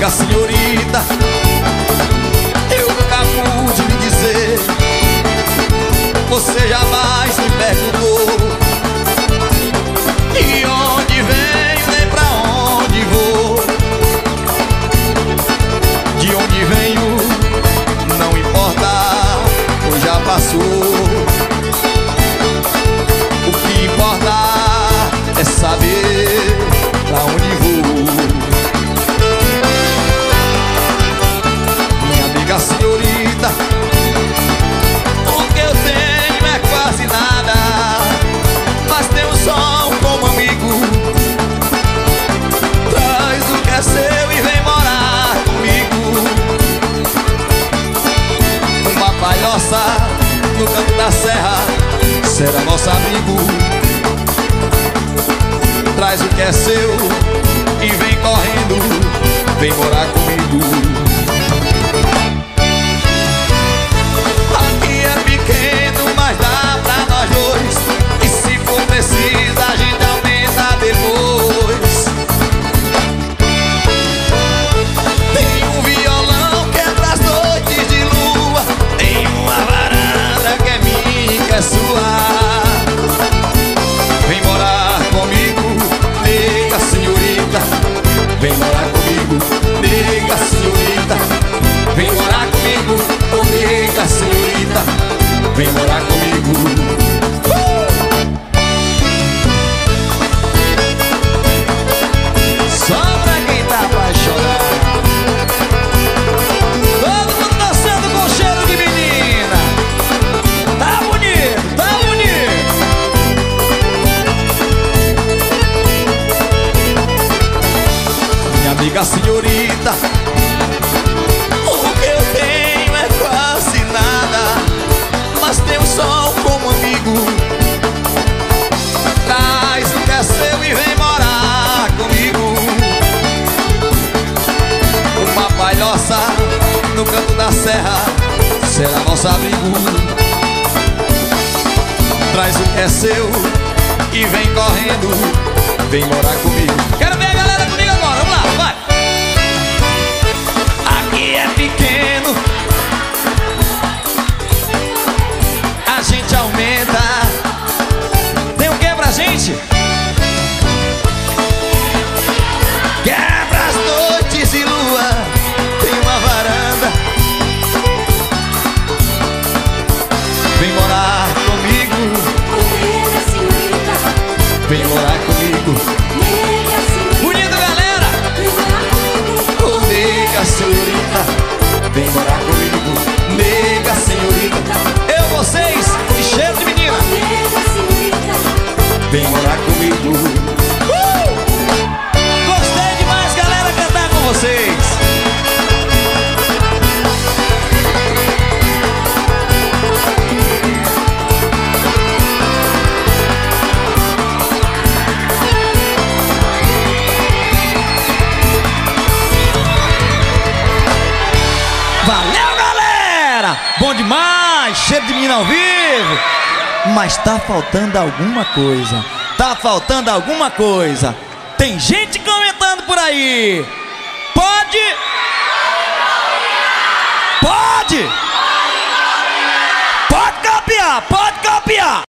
amiga senhorita, eu nunca pude lhe dizer. Você jamais me perguntou de onde venho nem pra onde vou. De onde venho não importa, pois já passou. O que importa é saber pra onde vou. Minha amiga senhorita, o que eu tenho é quase nada, mas tenho só um como amigo. Traz o que é seu e vem morar comigo. Uma palhoça no canto da serra será nosso amigo. Traz o que é seu e vem correndo, vem morar comigo. Aqui é pequeno, mas dá pra nós dois, e se for preciso a gente aumenta depois. Tem um violão que é pras noites de lua, tem uma varanda que é minha, que é sua. Vem morar comigo, nega senhorita. Vem morar comigo, nega senhorita. Vem morar comigo, nega senhorita. Vem morar comigo. Só pra quem tá apaixonado. Todo mundo dançando com cheiro de menina. Tá bonito, tá bonito. Minha amiga senhorita, o que eu tenho é quase nada, mas tenho só um como amigo. Traz o que é seu e vem morar comigo. Uma palhoça no canto da serra será nosso amigo. Traz o que é seu e vem correndo, vem morar comigo. Quero ver a galera comigo agora, vamos lá, vai! Aqui é pequeno, a gente aumenta. Tem o que pra gente? Quebra as noites de lua, tem uma varanda. Vem morar comigo, vem morar comigo. Bonito, galera! Ô, nega senhorita, vem morar comigo. Nega senhorita, eu, vocês e cheiro de menina. Vem morar comigo. Gostei demais, galera, cantar com vocês. Valeu, galera! Bom demais! Cheiro de menina ao vivo! Mas tá faltando alguma coisa. Tá faltando alguma coisa. Tem gente comentando por aí. Pode? Pode? Pode copiar! Pode copiar!